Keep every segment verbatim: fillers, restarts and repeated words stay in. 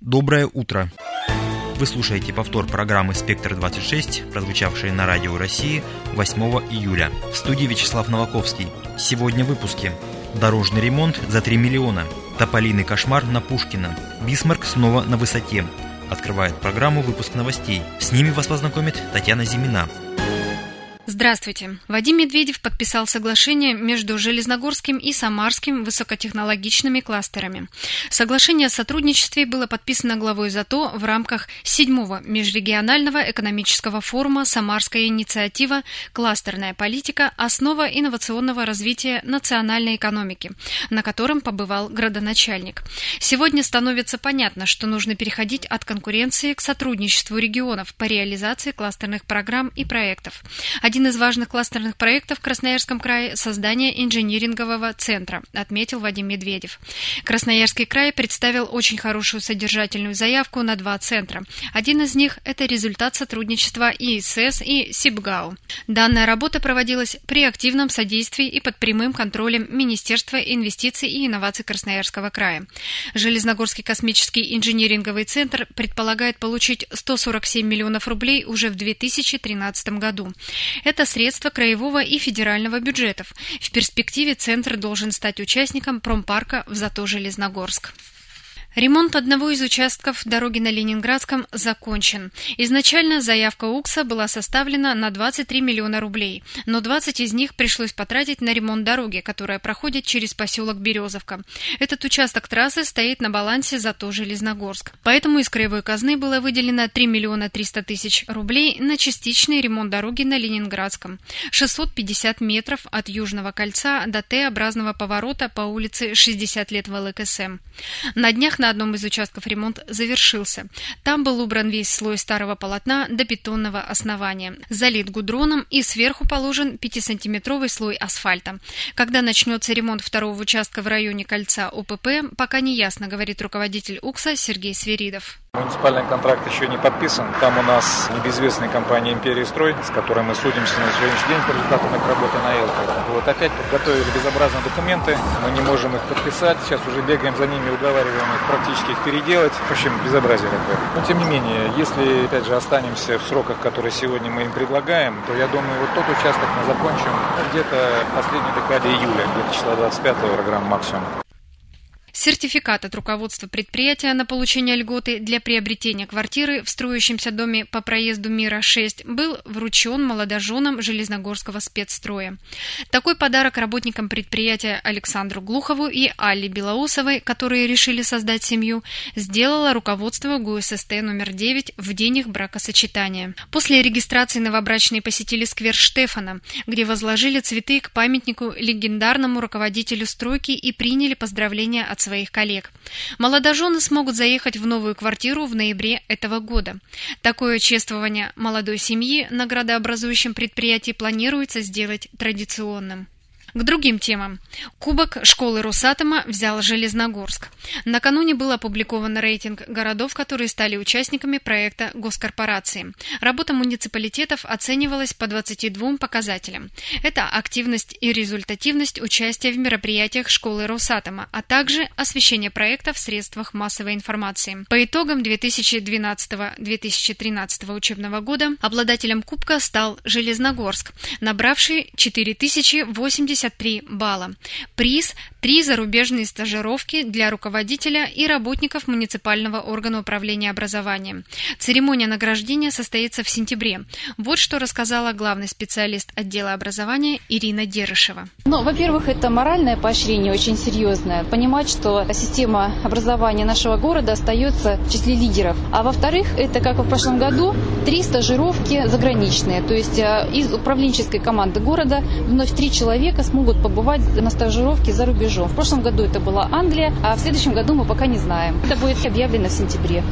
Доброе утро! Вы слушаете повтор программы «Спектр двадцать шесть», прозвучавшей на Радио России восьмого июля. В студии Вячеслав Новаковский. Сегодня в выпуске. Дорожный ремонт за три миллиона. Тополиный кошмар на Пушкина. Бисмарк снова на высоте. Открывает программу выпуск новостей. С ними вас познакомит Татьяна Зимина. Здравствуйте. Вадим Медведев подписал соглашение между Железногорским и Самарским высокотехнологичными кластерами. Соглашение о сотрудничестве было подписано главой ЗАТО в рамках седьмого межрегионального экономического форума «Самарская инициатива. Кластерная политика. Основа инновационного развития национальной экономики», на котором побывал градоначальник. Сегодня становится понятно, что нужно переходить от конкуренции к сотрудничеству регионов по реализации кластерных программ и проектов. Один из важных кластерных проектов в Красноярском крае – создание инжинирингового центра, отметил Вадим Медведев. Красноярский край представил очень хорошую содержательную заявку на два центра. Один из них – это результат сотрудничества ИСС и СибГАУ. Данная работа проводилась при активном содействии и под прямым контролем Министерства инвестиций и инноваций Красноярского края. Железногорский космический инжиниринговый центр предполагает получить сто сорок семь миллионов рублей уже в две тысячи тринадцатом году. Это средства краевого и федерального бюджетов. В перспективе центр должен стать участником промпарка в ЗАТО Железногорск. Ремонт одного из участков дороги на Ленинградском закончен. Изначально заявка УКСа была составлена на двадцать три миллиона рублей, но двадцать из них пришлось потратить на ремонт дороги, которая проходит через поселок Березовка. Этот участок трассы стоит на балансе ЗАТО Железногорск. Поэтому из краевой казны было выделено три миллиона триста тысяч рублей на частичный ремонт дороги на Ленинградском. шестьсот пятьдесят метров от Южного кольца до Т-образного поворота по улице шестьдесят лет ВЛКСМ. На днях на одном из участков ремонт завершился. Там был убран весь слой старого полотна до бетонного основания, залит гудроном и сверху положен пятисантиметровый слой асфальта. Когда начнется ремонт второго участка в районе кольца ОПП, пока не ясно, говорит руководитель УКСа Сергей Свиридов. Муниципальный контракт еще не подписан. Там у нас небезвестная компания «Империя Строй», с которой мы судимся на сегодняшний день по результатам их работы на ЭЛКО. Вот опять подготовили безобразные документы, мы не можем их подписать. Сейчас уже бегаем за ними, уговариваем их практически их переделать. В общем, безобразие такое. Но тем не менее, если опять же останемся в сроках, которые сегодня мы им предлагаем, то я думаю, вот тот участок мы закончим где-то в последней декаде июля, где-то числа двадцать пятого программ максимум. Сертификат от руководства предприятия на получение льготы для приобретения квартиры в строящемся доме по проезду Мира шесть был вручен молодоженам Железногорского спецстроя. Такой подарок работникам предприятия Александру Глухову и Алле Белоусовой, которые решили создать семью, сделало руководство ГУССТ номер девять в день их бракосочетания. После регистрации новобрачные посетили сквер Штефана, где возложили цветы к памятнику легендарному руководителю стройки и приняли поздравления от своих коллег. Молодожены смогут заехать в новую квартиру в ноябре этого года. Такое чествование молодой семьи на градообразующем предприятии планируется сделать традиционным. К другим темам. Кубок школы Росатома взял Железногорск. Накануне был опубликован рейтинг городов, которые стали участниками проекта госкорпорации. Работа муниципалитетов оценивалась по двадцати двум показателям. Это активность и результативность участия в мероприятиях школы Росатома, а также освещение проекта в средствах массовой информации. По итогам две тысячи двенадцатого — две тысячи тринадцатого учебного года обладателем кубка стал Железногорск, набравший четыре тысячи восемьдесят три балла. Приз – три зарубежные стажировки для руководителя и работников муниципального органа управления образованием. Церемония награждения состоится в сентябре. Вот что рассказала главный специалист отдела образования Ирина Дерышева. Ну, во-первых, это моральное поощрение очень серьезное. Понимать, что система образования нашего города остается в числе лидеров. А во-вторых, это, как и в прошлом году, три стажировки заграничные. То есть из управленческой команды города вновь три человека смогут побывать на стажировке за рубежом. В прошлом году это была Англия, а в следующем году мы пока не знаем. Это будет объявлено в сентябре.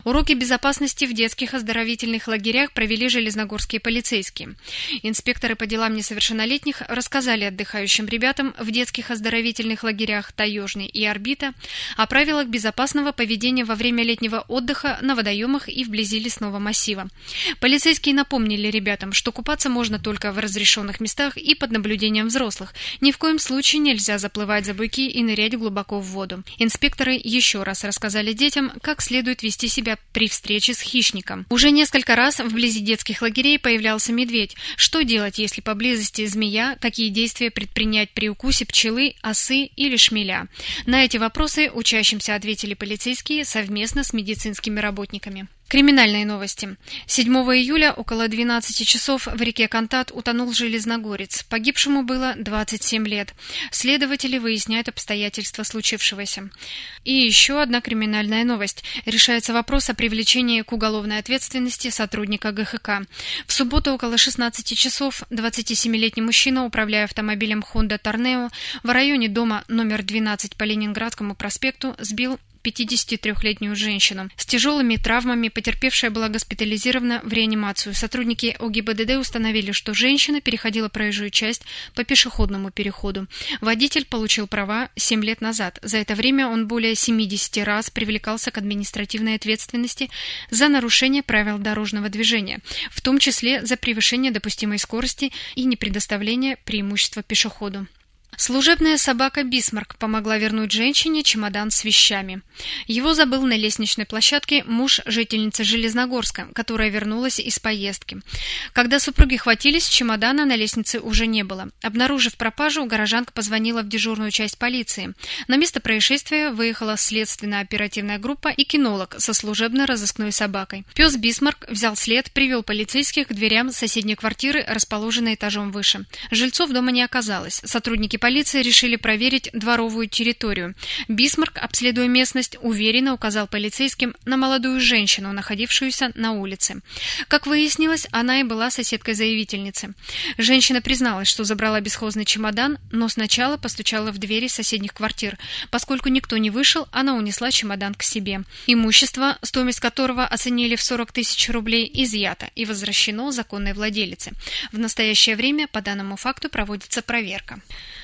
Уроки безопасности в детских оздоровительных лагерях провели железногорские полицейские. Инспекторы по делам несовершеннолетних рассказали отдыхающим ребятам в детских оздоровительных лагерях «Таежный» и «Орбита» о правилах безопасного поведения во время летнего отдыха на водоемах и вблизи лесного массива. Полицейские напомнили ребятам, что купаться можно только в разрешенных местах и под наблюдением взрослых. Ни в коем случае нельзя заплывать за буйки и нырять глубоко в воду. Инспекторы еще раз рассказали детям, как следует вести себя при встрече с хищником. Уже несколько раз вблизи детских лагерей появлялся медведь. Что делать, если поблизости змея? Какие действия предпринять при укусе пчелы, осы или шмеля? На эти вопросы учащимся ответили полицейские совместно с медицинскими работниками. Криминальные новости. седьмого июля около двенадцати часов в реке Кантат утонул железногорец. Погибшему было двадцать семь лет. Следователи выясняют обстоятельства случившегося. И еще одна криминальная новость. Решается вопрос о привлечении к уголовной ответственности сотрудника ГХК. В субботу около шестнадцати часов двадцатисемилетний мужчина, управляя автомобилем Honda Torneo, в районе дома номер двенадцать по Ленинградскому проспекту сбил пятидесятитрёхлетнюю женщину. С тяжелыми травмами потерпевшая была госпитализирована в реанимацию. Сотрудники ОГИБДД установили, что женщина переходила проезжую часть по пешеходному переходу. Водитель получил права семь лет назад. За это время он более семидесяти раз привлекался к административной ответственности за нарушение правил дорожного движения, в том числе за превышение допустимой скорости и непредоставление преимущества пешеходу. Служебная собака Бисмарк помогла вернуть женщине чемодан с вещами. Его забыл на лестничной площадке муж жительницы Железногорска, которая вернулась из поездки. Когда супруги хватились, чемодана на лестнице уже не было. Обнаружив пропажу, горожанка позвонила в дежурную часть полиции. На место происшествия выехала следственно-оперативная группа и кинолог со служебно-розыскной собакой. Пес Бисмарк взял след, привел полицейских к дверям соседней квартиры, расположенной этажом выше. Жильцов дома не оказалось. Сотрудники полиции решили проверить дворовую территорию. Бисмарк, обследуя местность, уверенно указал полицейским на молодую женщину, находившуюся на улице. Как выяснилось, она и была соседкой заявительницы. Женщина призналась, что забрала бесхозный чемодан, но сначала постучала в двери соседних квартир. Поскольку никто не вышел, она унесла чемодан к себе. Имущество, стоимость которого оценили в сорок тысяч рублей, изъято и возвращено законной владелице. В настоящее время по данному факту проводится проверка.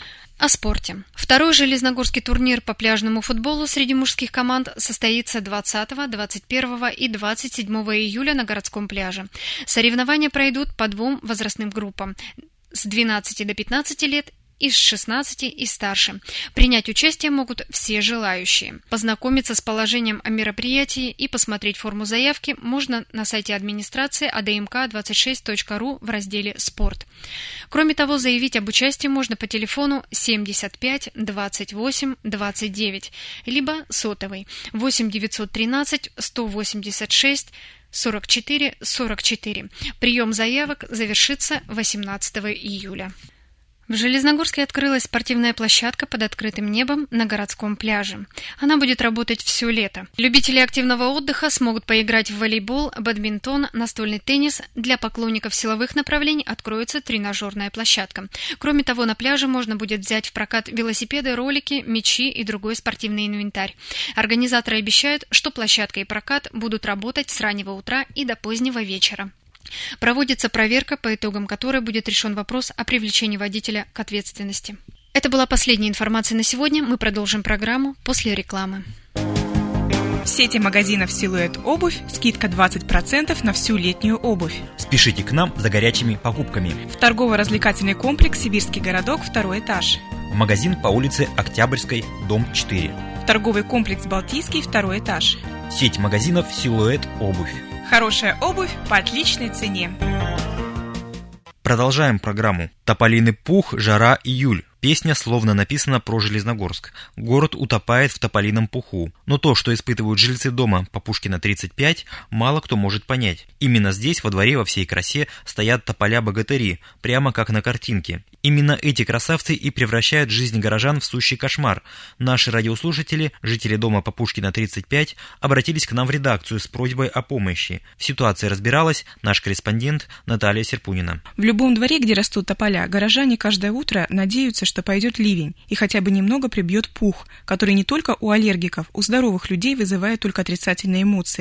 О спорте. Второй железногорский турнир по пляжному футболу среди мужских команд состоится двадцатого, двадцать первого и двадцать седьмого июля на городском пляже. Соревнования пройдут по двум возрастным группам – с двенадцати до пятнадцати лет и с шестнадцати и старше. Принять участие могут все желающие. Познакомиться с положением о мероприятии и посмотреть форму заявки можно на сайте администрации а дэ эм ка двадцать шесть точка ру в разделе «Спорт». Кроме того, заявить об участии можно по телефону семьдесят пять двадцать восемь двадцать девять, либо сотовый восемь девятьсот тринадцать сто восемьдесят шесть сорок четыре сорок четыре. Прием заявок завершится восемнадцатого июля. В Железногорске открылась спортивная площадка под открытым небом на городском пляже. Она будет работать все лето. Любители активного отдыха смогут поиграть в волейбол, бадминтон, настольный теннис. Для поклонников силовых направлений откроется тренажерная площадка. Кроме того, на пляже можно будет взять в прокат велосипеды, ролики, мячи и другой спортивный инвентарь. Организаторы обещают, что площадка и прокат будут работать с раннего утра и до позднего вечера. Проводится проверка, по итогам которой будет решен вопрос о привлечении водителя к ответственности. Это была последняя информация на сегодня. Мы продолжим программу после рекламы. В сети магазинов «Силуэт Обувь» скидка двадцать процентов на всю летнюю обувь. Спешите к нам за горячими покупками. В торгово-развлекательный комплекс «Сибирский городок», второй этаж. В магазин по улице Октябрьской, дом четыре. В торговый комплекс «Балтийский», второй этаж. Сеть магазинов «Силуэт Обувь». Хорошая обувь по отличной цене. Продолжаем программу. Тополиный пух, жара, июль. Песня словно написана про Железногорск. Город утопает в тополином пуху. Но то, что испытывают жильцы дома по Пушкина тридцать пять, мало кто может понять. Именно здесь, во дворе, во всей красе, стоят тополя-богатыри, прямо как на картинке. Именно эти красавцы и превращают жизнь горожан в сущий кошмар. Наши радиослушатели, жители дома по Пушкина тридцать пять, обратились к нам в редакцию с просьбой о помощи. В ситуации разбиралась наш корреспондент Наталья Серпунина. В любом дворе, где растут тополя, горожане каждое утро надеются, что пойдет ливень и хотя бы немного прибьет пух, который не только у аллергиков, у здоровых людей вызывает только отрицательные эмоции.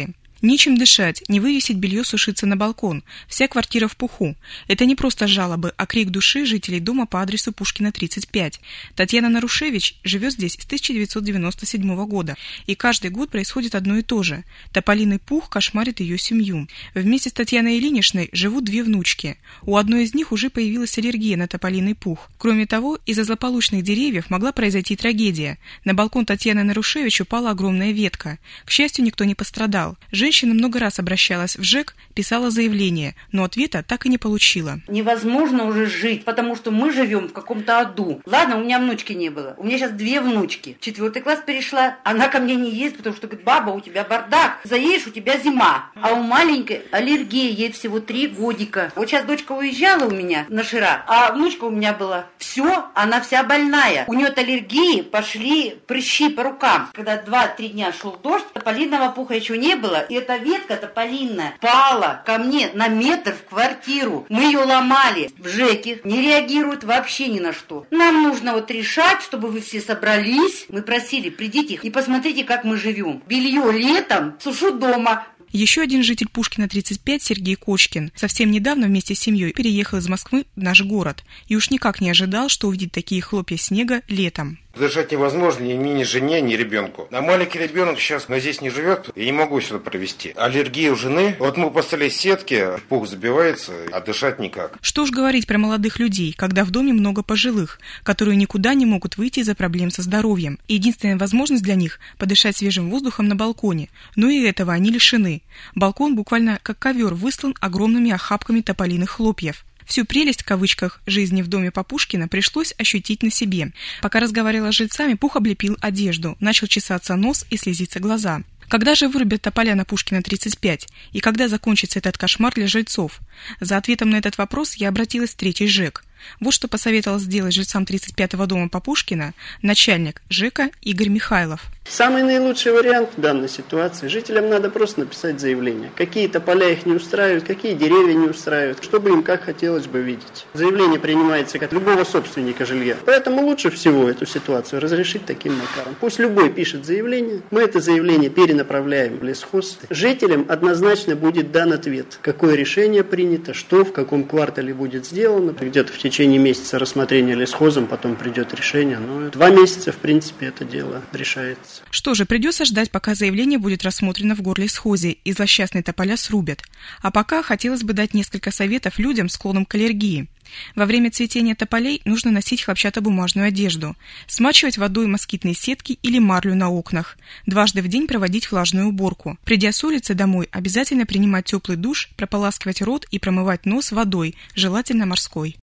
Нечем дышать, не вывесить белье сушиться на балкон. Вся квартира в пуху. Это не просто жалобы, а крик души жителей дома по адресу Пушкина, тридцать пять. Татьяна Нарушевич живет здесь с тысяча девятьсот девяносто седьмого года. И каждый год происходит одно и то же. Тополиный пух кошмарит ее семью. Вместе с Татьяной Ильиничной живут две внучки. У одной из них уже появилась аллергия на тополиный пух. Кроме того, из-за злополучных деревьев могла произойти трагедия. На балкон Татьяны Нарушевич упала огромная ветка. К счастью, никто не пострадал. Женщина много раз обращалась в ЖЭК, писала заявление, но ответа так и не получила. Невозможно уже жить, потому что мы живем в каком-то аду. Ладно, у меня внучки не было. У меня сейчас две внучки. Четвертый класс перешла. Она ко мне не ездит, потому что говорит: баба, у тебя бардак. Заедешь, у тебя зима. А у маленькой аллергия, ей всего три годика. Вот сейчас дочка уезжала у меня на Шира, а внучка у меня была. Все, она вся больная. У нее от аллергии пошли прыщи по рукам. Когда два-три дня шел дождь, тополиного пуха еще не было. И эта ветка тополинная пала ко мне на метр в квартиру. Мы ее ломали. В ЖЭКе не реагируют вообще ни на что. Нам нужно вот решать, чтобы вы все собрались. Мы просили: придите и посмотрите, как мы живем. Белье летом сушу дома. Еще один житель Пушкина, тридцать пять, Сергей Кочкин, совсем недавно вместе с семьей переехал из Москвы в наш город и уж никак не ожидал, что увидит такие хлопья снега летом. Дышать невозможно ни мне, ни жене, ни ребенку. А маленький ребенок сейчас, но здесь не живет, и не могу сюда провести. Аллергия у жены. Вот мы поставили сетки, пух забивается, а дышать никак. Что уж говорить про молодых людей, когда в доме много пожилых, которые никуда не могут выйти из-за проблем со здоровьем. И единственная возможность для них – подышать свежим воздухом на балконе. Но и этого они лишены. Балкон буквально как ковер выслан огромными охапками тополиных хлопьев. Всю прелесть, в кавычках, жизни в доме по Пушкина пришлось ощутить на себе. Пока разговаривала с жильцами, пух облепил одежду, начал чесаться нос и слезиться глаза. Когда же вырубят тополя на Пушкина, тридцать пять? И когда закончится этот кошмар для жильцов? За ответом на этот вопрос я обратилась в третий ЖЭК. Вот что посоветовал сделать жильцам тридцать пятого дома по Пушкина начальник ЖЭКа Игорь Михайлов. Самый наилучший вариант в данной ситуации: жителям надо просто написать заявление. Какие тополя их не устраивают, какие деревья не устраивают, что бы им как хотелось бы видеть. Заявление принимается как любого собственника жилья. Поэтому лучше всего эту ситуацию разрешить таким макаром. Пусть любой пишет заявление, мы это заявление перенаправляем в лесхоз. Жителям однозначно будет дан ответ, какое решение принято, что в каком квартале будет сделано. Где-то в течение месяца рассмотрения лесхозом, потом придет решение. Но два месяца, в принципе, это дело решается. Что же, придется ждать, пока заявление будет рассмотрено в горлесхозе и злосчастные тополя срубят. А пока хотелось бы дать несколько советов людям, склонным к аллергии. Во время цветения тополей нужно носить хлопчатобумажную одежду, смачивать водой москитные сетки или марлю на окнах, дважды в день проводить влажную уборку. Придя с улицы домой, обязательно принимать теплый душ, прополаскивать рот и промывать нос водой, желательно морской.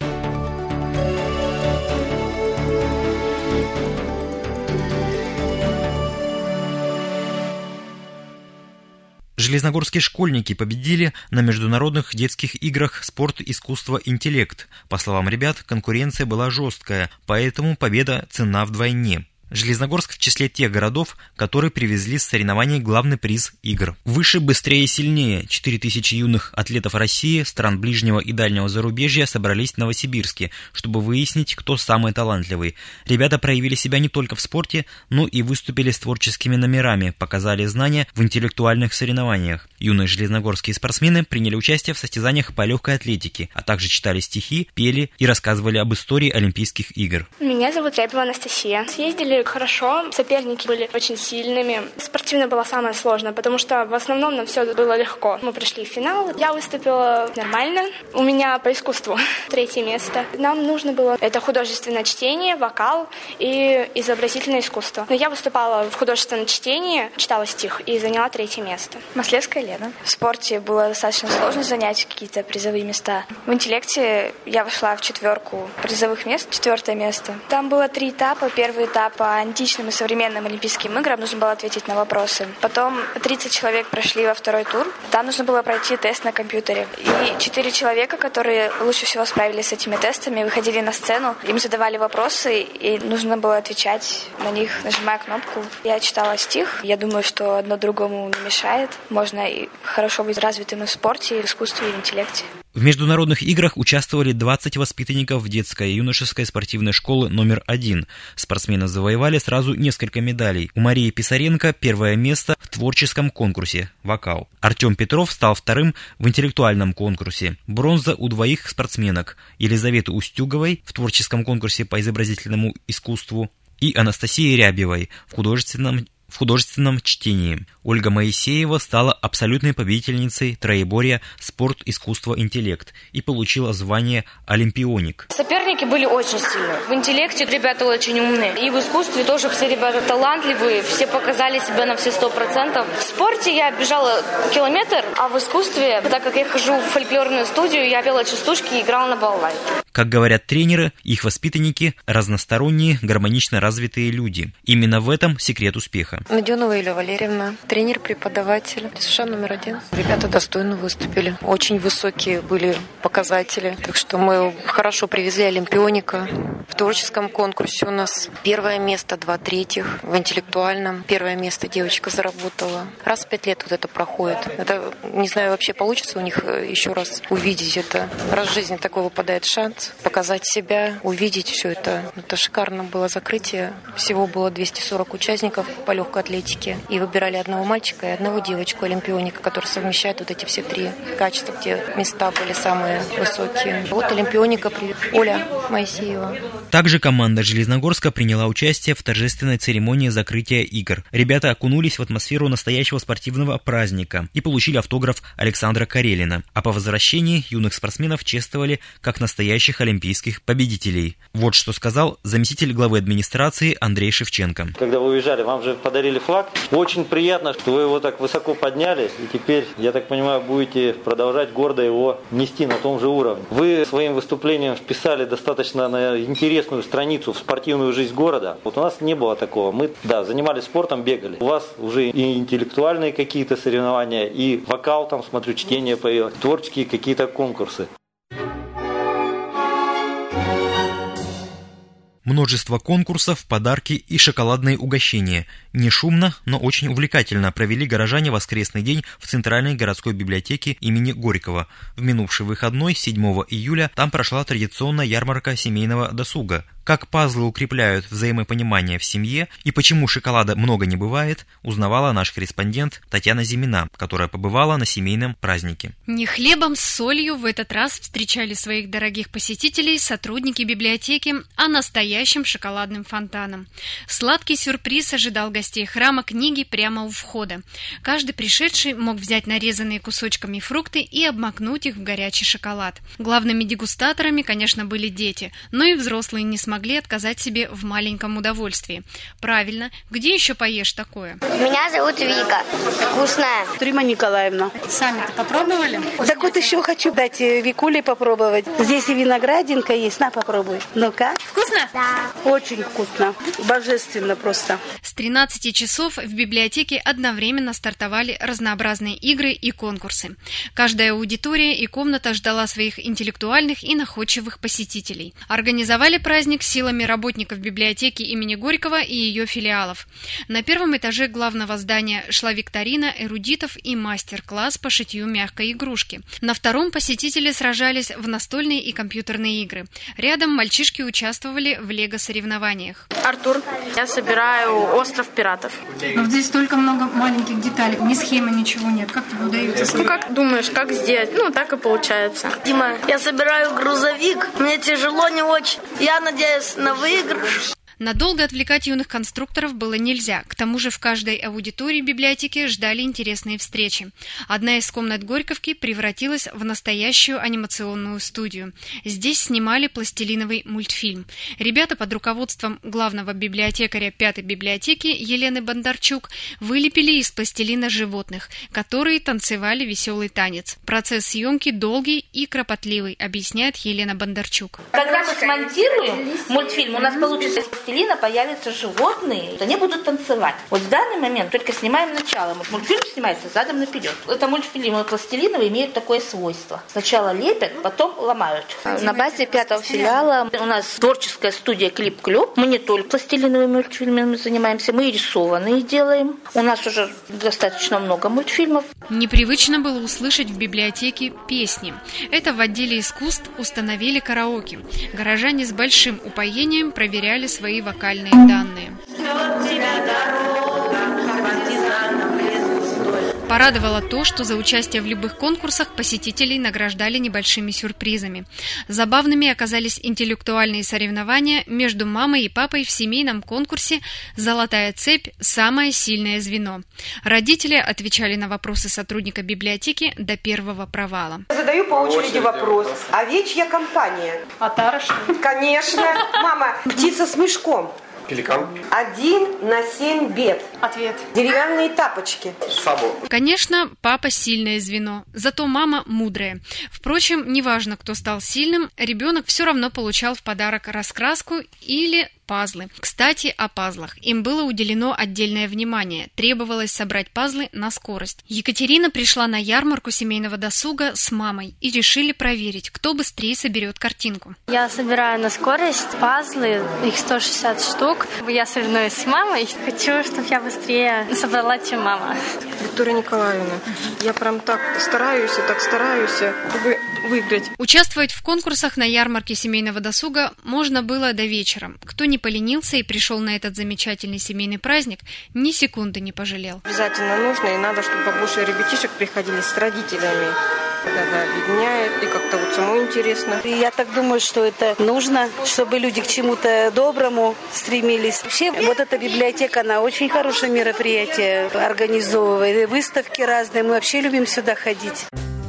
Железногорские школьники победили на международных детских играх «Спорт, искусство, интеллект». По словам ребят, конкуренция была жесткая, поэтому победа ценна вдвойне. Железногорск в числе тех городов, которые привезли с соревнований главный приз игр. Выше, быстрее, сильнее. четыре тысячи юных атлетов России, стран ближнего и дальнего зарубежья собрались в Новосибирске, чтобы выяснить, кто самый талантливый. Ребята проявили себя не только в спорте, но и выступили с творческими номерами, показали знания в интеллектуальных соревнованиях. Юные железногорские спортсмены приняли участие в состязаниях по легкой атлетике, а также читали стихи, пели и рассказывали об истории Олимпийских игр. Меня зовут Рябова Анастасия. Съездили хорошо, соперники были очень сильными. Спортивно было самое сложное, потому что в основном нам все было легко. Мы пришли в финал, я выступила нормально. У меня по искусству третье место. Нам нужно было это художественное чтение, вокал и изобразительное искусство. Но я выступала в художественном чтении, читала стих и заняла третье место. Маслевская Лена. В спорте было достаточно сложно занять какие-то призовые места. В интеллекте я вошла в четверку призовых мест, четвертое место. Там было три этапа. Первый этап по античным и современным Олимпийским играм нужно было ответить на вопросы. Потом тридцать человек прошли во второй тур. Там нужно было пройти тест на компьютере. И четыре человека, которые лучше всего справились с этими тестами, выходили на сцену. Им задавали вопросы, и нужно было отвечать на них, нажимая кнопку. Я читала стих. Я думаю, что одно другому не мешает. Можно и хорошо быть развитым и в спорте, и в искусстве, и в интеллекте. В международных играх участвовали двадцать воспитанников детской и юношеской спортивной школы номер один. Спортсмены завоевали сразу несколько медалей. У Марии Писаренко первое место в творческом конкурсе «Вокал». Артем Петров стал вторым в интеллектуальном конкурсе. Бронза у двоих спортсменок: Елизаветы Устюговой в творческом конкурсе по изобразительному искусству и Анастасии Рябьевой в художественном В художественном чтении. Ольга Моисеева стала абсолютной победительницей троеборья «Спорт, искусство, интеллект» и получила звание «Олимпионик». Соперники были очень сильные. В интеллекте ребята очень умные. И в искусстве тоже все ребята талантливые. Все показали себя на все сто процентов. В спорте я бежала километр, а в искусстве, так как я хожу в фольклорную студию, я пела частушки и играла на балалайке. Как говорят тренеры, их воспитанники – разносторонние, гармонично развитые люди. Именно в этом секрет успеха. Наденова Юлия Валерьевна, тренер-преподаватель, США номер один. Ребята достойно выступили. Очень высокие были показатели. Так что мы хорошо привезли олимпионика. В творческом конкурсе у нас первое место, два третьих. В интеллектуальном первое место девочка заработала. Раз в пять лет вот это проходит. Это, не знаю, вообще получится у них еще раз увидеть это. Раз в жизни такой выпадает шанс показать себя, увидеть все это. Это шикарно было закрытие. Всего было двести сорок участников по легкой атлетике. И выбирали одного мальчика и одного девочку, олимпионика, который совмещает вот эти все три качества, где места были самые высокие. Вот олимпионика Оля Моисеева. Также команда Железногорска приняла участие в торжественной церемонии закрытия игр. Ребята окунулись в атмосферу настоящего спортивного праздника и получили автограф Александра Карелина. А по возвращении юных спортсменов чествовали как настоящих олимпийских победителей. Вот что сказал заместитель главы администрации Андрей Шевченко. Когда вы уезжали, вам же подарили флаг. Очень приятно, что вы его так высоко подняли. И теперь, я так понимаю, будете продолжать гордо его нести на том же уровне. Вы своим выступлением вписали достаточно на интересную страницу в спортивную жизнь города. Вот у нас не было такого. Мы, да, занимались спортом, бегали. У вас уже и интеллектуальные какие-то соревнования, и вокал, там, смотрю, чтение появилось, творческие какие-то конкурсы. Множество конкурсов, подарки и шоколадные угощения. Не шумно, но очень увлекательно провели горожане воскресный день в Центральной городской библиотеке имени Горького. В минувший выходной, седьмого июля, там прошла традиционная ярмарка семейного досуга. Как пазлы укрепляют взаимопонимание в семье и почему шоколада много не бывает, узнавала наш корреспондент Татьяна Зимина, которая побывала на семейном празднике. Не хлебом с солью в этот раз встречали своих дорогих посетителей сотрудники библиотеки, а настоящим шоколадным фонтаном. Сладкий сюрприз ожидал гостей храма книги прямо у входа. Каждый пришедший мог взять нарезанные кусочками фрукты и обмакнуть их в горячий шоколад. Главными дегустаторами, конечно, были дети, но и взрослые не смогли могли отказать себе в маленьком удовольствии. Правильно, где еще поешь такое? Меня зовут Вика. Вкусная. Рима Николаевна. Сами-то попробовали? Так вот еще хочу дать Викуле попробовать. Здесь и виноградинка есть, на попробуй. Ну-ка. Вкусно? Да. Очень вкусно. Божественно просто. С тринадцати часов в библиотеке одновременно стартовали разнообразные игры и конкурсы. Каждая аудитория и комната ждала своих интеллектуальных и находчивых посетителей. Организовали праздник силами работников библиотеки имени Горького и ее филиалов. На первом этаже главного здания шла викторина эрудитов и мастер-класс по шитью мягкой игрушки. На втором посетители сражались в настольные и компьютерные игры. Рядом мальчишки участвовали в лего-соревнованиях. Артур, я собираю остров пиратов. Но здесь столько много маленьких деталей, ни схемы, ничего нет. Как тебе удается? Ну, как думаешь, как сделать? Ну, так и получается. Дима, я собираю грузовик. Мне тяжело не очень. Я надеюсь на выигрыш. Надолго отвлекать юных конструкторов было нельзя. К тому же в каждой аудитории библиотеки ждали интересные встречи. Одна из комнат Горьковки превратилась в настоящую анимационную студию. Здесь снимали пластилиновый мультфильм. Ребята под руководством главного библиотекаря пятой библиотеки Елены Бондарчук вылепили из пластилина животных, которые танцевали веселый танец. Процесс съемки долгий и кропотливый, объясняет Елена Бондарчук. Когда мы смонтируем мультфильм, у нас получится пластилина появятся животные, они будут танцевать. Вот в данный момент только снимаем начало. Мультфильм снимается задом наперед. Это мультфильмы пластилиновые имеют такое свойство. Сначала лепят, потом ломают. На базе пятого филиала у нас творческая студия «Клип-клюп». Мы не только пластилиновыми мультфильмами занимаемся, мы и рисованные делаем. У нас уже достаточно много мультфильмов. Непривычно было услышать в библиотеке песни. Это в отделе искусств установили караоке. Горожане с большим упоением проверяли свои вокальные данные. Порадовало то, что за участие в любых конкурсах посетителей награждали небольшими сюрпризами. Забавными оказались интеллектуальные соревнования между мамой и папой в семейном конкурсе «Золотая цепь. Самое сильное звено». Родители отвечали на вопросы сотрудника библиотеки до первого провала. Задаю по очереди вопрос. Овечья компания. Отара, что ли? Конечно. Мама, птица с мешком. Пеликан. Один на семь бед. Ответ. Деревянные тапочки. Сабо. Конечно, папа сильное звено, зато мама мудрая. Впрочем, неважно, кто стал сильным, ребенок все равно получал в подарок раскраску или пазлы. Кстати, о пазлах. Им было уделено отдельное внимание. Требовалось собрать пазлы на скорость. Екатерина пришла на ярмарку семейного досуга с мамой и решили проверить, кто быстрее соберет картинку. Я собираю на скорость пазлы, их сто шестьдесят штук. Я соревнуюсь с мамой. Хочу, чтобы я быстрее собрала, чем мама. Виктория Николаевна, я прям так стараюсь, так стараюсь, чтобы выиграть. Участвовать в конкурсах на ярмарке семейного досуга можно было до вечера. Кто не поленился и пришел на этот замечательный семейный праздник, ни секунды не пожалел. Обязательно нужно, и надо, чтобы побольше ребятишек приходили с родителями. Это объединяет, и как-то вот самой интересно. И я так думаю, что это нужно, чтобы люди к чему-то доброму стремились. Вообще, вот эта библиотека, она очень хорошее мероприятие организовывает. Выставки разные, мы вообще любим сюда ходить.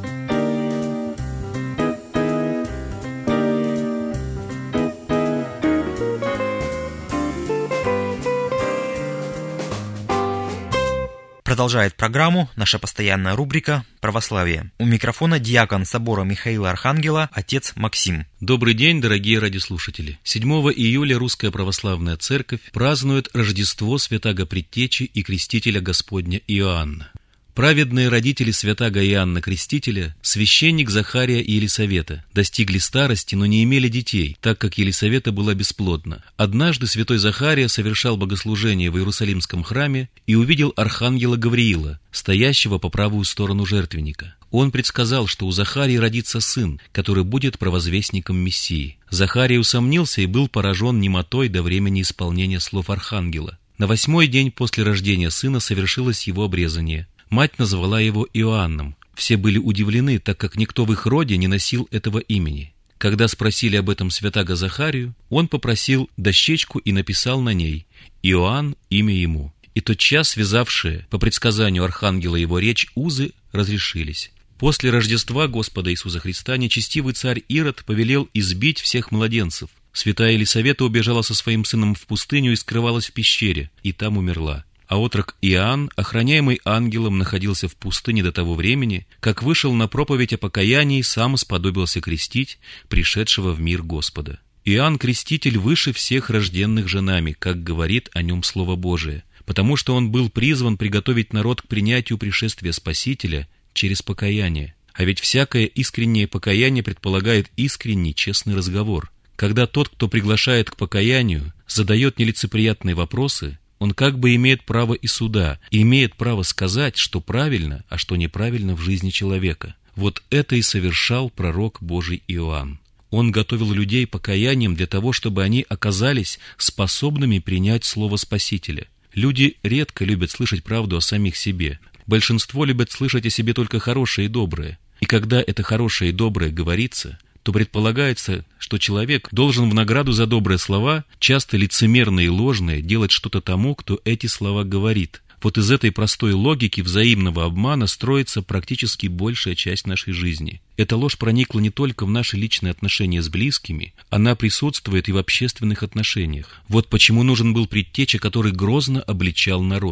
Продолжает программу наша постоянная рубрика «Православие». У микрофона диакон собора Михаила Архангела, отец Максим. Добрый день, дорогие радиослушатели. седьмого июля Русская Православная Церковь празднует Рождество Святаго Предтечи и Крестителя Господня Иоанна. Праведные родители святаго Иоанна Крестителя, священник Захария и Елисавета, достигли старости, но не имели детей, так как Елисавета была бесплодна. Однажды святой Захария совершал богослужение в Иерусалимском храме и увидел архангела Гавриила, стоящего по правую сторону жертвенника. Он предсказал, что у Захарии родится сын, который будет провозвестником Мессии. Захарий усомнился и был поражен немотой до времени исполнения слов архангела. На восьмой день после рождения сына совершилось его обрезание. Мать назвала его Иоанном. Все были удивлены, так как никто в их роде не носил этого имени. Когда спросили об этом святаго Захарию, он попросил дощечку и написал на ней «Иоанн, имя ему». И тотчас связавшие, по предсказанию архангела его речь, узы разрешились. После Рождества Господа Иисуса Христа нечестивый царь Ирод повелел избить всех младенцев. Святая Елисавета убежала со своим сыном в пустыню и скрывалась в пещере, и там умерла. А отрок Иоанн, охраняемый ангелом, находился в пустыне до того времени, как вышел на проповедь о покаянии, сам сподобился крестить пришедшего в мир Господа. Иоанн Креститель выше всех рожденных женами, как говорит о нем Слово Божие, потому что он был призван приготовить народ к принятию пришествия Спасителя через покаяние. А ведь всякое искреннее покаяние предполагает искренний, честный разговор. Когда тот, кто приглашает к покаянию, задает нелицеприятные вопросы, он как бы имеет право и суда, и имеет право сказать, что правильно, а что неправильно в жизни человека. Вот это и совершал пророк Божий Иоанн. Он готовил людей покаянием для того, чтобы они оказались способными принять слово Спасителя. Люди редко любят слышать правду о самих себе. Большинство любят слышать о себе только хорошее и доброе. И когда это хорошее и доброе говорится, то предполагается, что человек должен в награду за добрые слова, часто лицемерные и ложные, делать что-то тому, кто эти слова говорит. Вот из этой простой логики взаимного обмана строится практически большая часть нашей жизни. Эта ложь проникла не только в наши личные отношения с близкими, она присутствует и в общественных отношениях. Вот почему нужен был предтеча, который грозно обличал народ.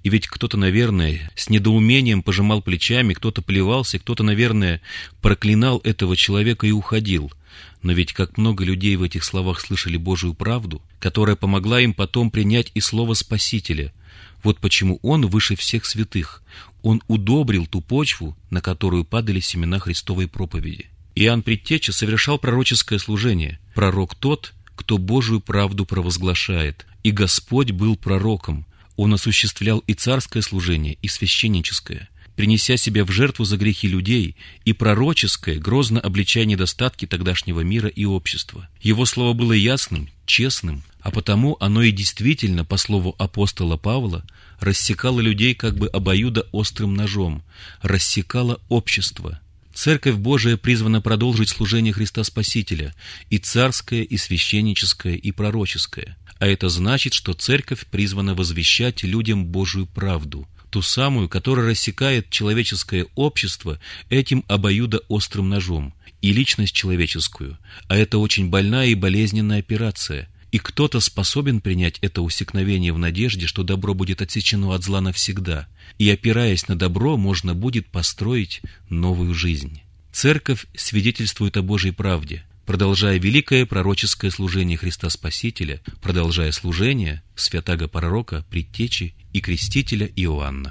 И ведь кто-то, наверное, с недоумением пожимал плечами, кто-то плевался, кто-то, наверное, проклинал этого человека и уходил. Но ведь как много людей в этих словах слышали Божию правду, которая помогла им потом принять и слово Спасителя. Вот почему Он выше всех святых. Он удобрил ту почву, на которую падали семена Христовой проповеди. Иоанн Предтеча совершал пророческое служение. Пророк тот, кто Божию правду провозглашает. И Господь был пророком. Он осуществлял и царское служение, и священническое, принеся себя в жертву за грехи людей, и пророческое, грозно обличая недостатки тогдашнего мира и общества. Его слово было ясным, честным, а потому оно и действительно, по слову апостола Павла, рассекало людей как бы обоюдоострым ножом, рассекало общество. Церковь Божия призвана продолжить служение Христа Спасителя, и царское, и священническое, и пророческое. А это значит, что Церковь призвана возвещать людям Божию правду, ту самую, которая рассекает человеческое общество этим обоюдоострым ножом, и личность человеческую. А это очень больная и болезненная операция. И кто-то способен принять это усекновение в надежде, что добро будет отсечено от зла навсегда, и, опираясь на добро, можно будет построить новую жизнь. Церковь свидетельствует о Божьей правде, продолжая великое пророческое служение Христа Спасителя, продолжая служение святаго пророка, предтечи и крестителя Иоанна.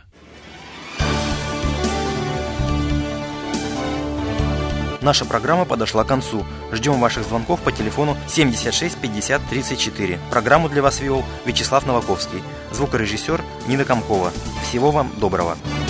Наша программа подошла к концу. Ждем ваших звонков по телефону семьдесят шесть пятьдесят тридцать четыре. Программу для вас вел Вячеслав Новаковский. Звукорежиссер Нина Комкова. Всего вам доброго.